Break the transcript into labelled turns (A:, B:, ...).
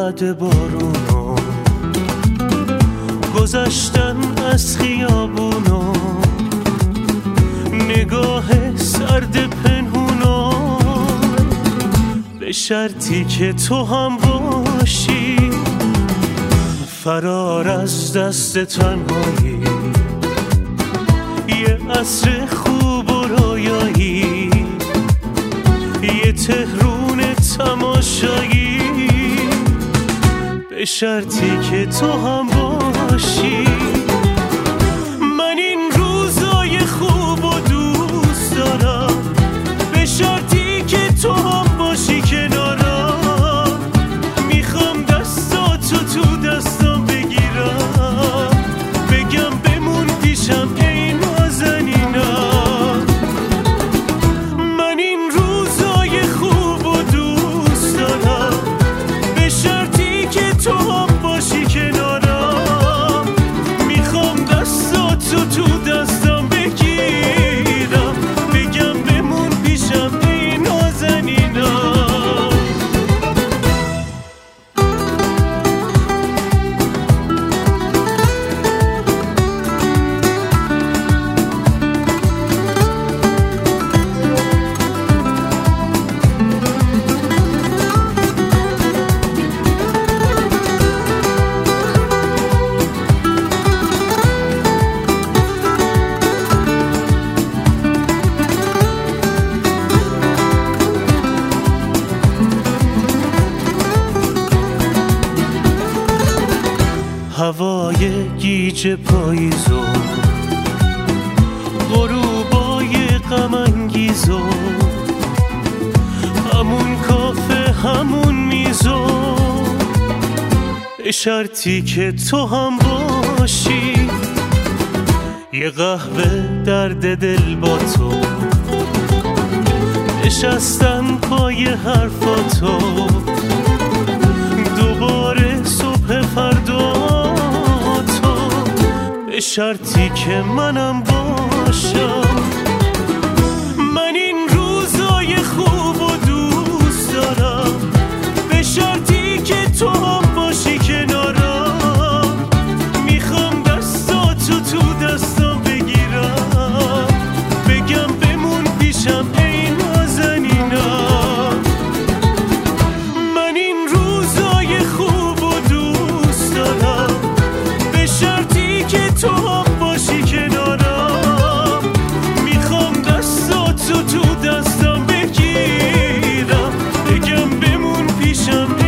A: بعد بارونو گذشتن از خیابونو، نگاه سرد پنهونو، به شرطی که تو هم باشی، فرار از دست تنهایی، یه عصر خوب و رویایی، یه تهرون تماشایی، به شرطی که تو هم باشی. من این روزای خوب و دوست دارم، به شرطی که تو هم باشی کنارم. میخوام دستاتو تو دستم بگیرم، بگم بمون پیشم ای نازنینم. من این روزای خوب و دوست دارم، به شرطی که تو هم باشی کنارم. میخوام دستاتو تو دستم بگیرم، بگم بمون پیشم ای نازنینم. هوای گیج پاییزو، غروبای غم انگیزو، همون کافه همون میزو، به شرطی که تو هم باشی. یه قهوه درد دل با تو، نشستن پای حرفاتو، دوباره صبح فردا، به شرطی که منم باشم. من این روزای خوب و دوست دارم، به شرطی که تو هم باشی کنارم. میخوام دستاتو تو دستم بگیرم، بگم بمون پیشم ای نازنینم. من این روزای خوب و دوست دارم، به شرطی که تو هم باشی کنارم. میخوام دستاتو تو دستم بگیرم، بگم بمون پیشم